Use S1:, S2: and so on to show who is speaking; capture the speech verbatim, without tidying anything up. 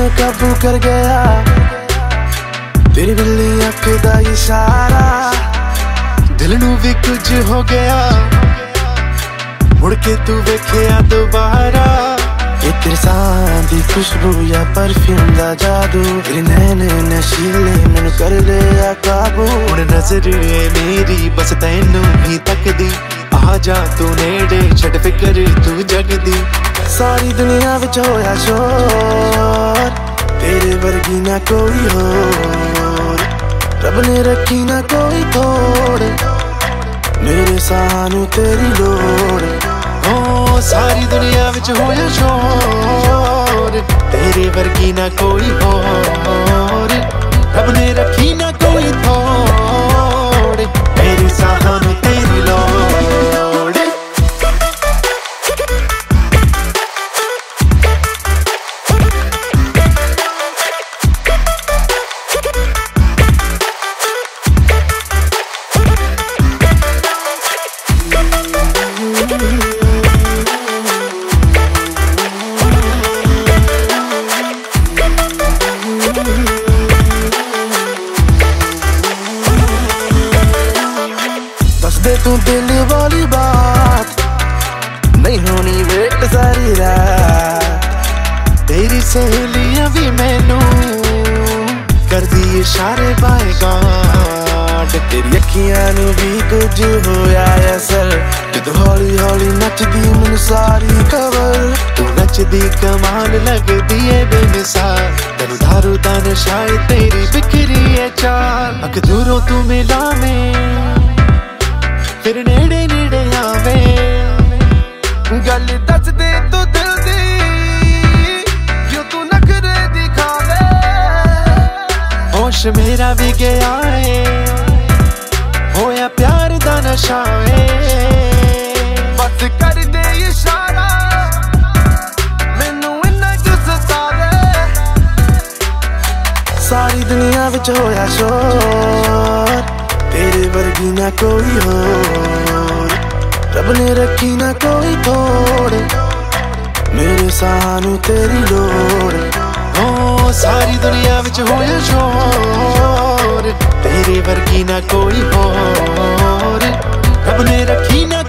S1: काबू कर गया तेरी बिल्ली अख दा इशारा दिल नू भी कुछ हो गया मुड़ के तू वेखिया दोबारा ये तेरे सां दी खुशबू या परफ्यूम दा जादू तेरे नैने नशीले मैनू कर लिया काबू हुण नजर है मेरी बस तैनू ही तकदी आ जा तू नेड़े छड़ फिकर तू जगदी सारी दुनिया विच होया शोर तेरे वर्गी ना कोई होर रब ने रखी ना कोई तोड़ मेरे सानू तेरी लोड़ ओ सारी दुनिया विच होया शोर तेरे वर्गी ना कोई होर रब ने रखी ना कोई तोड़ मेरे सानू तेरी लोड़ दे तू दिल वाली बात नहीं होनी वेट सारी रात तेरी सहेलियां भी मैनू कर दी इशारे बाय गॉड तेरी अखियां नू भी कुछ होया असल जदों हौली हौली नचदी मैनू सारी खबर तू नचदी कमाल लगदी है बेमिसाल तेनू दारू दा नशा तेरी बिखरी है चाल अग दूरों तू मिलावें फिर नेड़े नेड़े आवे गल दस दे तू दिल दी क्यों तू नखरे दिखावे होश मेरा भी गया है होया प्यार दा नशा है बस कर दे इशारा मैनू इन्ना क्यों सतावे सारी दुनिया विच होया शोर तेरे वर्गी ना कोई होर रब ने रखी ना कोई तोड़ मेरे सानू तेरी लोड़ ओ सारी दुनिया विच होया शोर तेरे वर्गी ना कोई होर रब ने रखी ना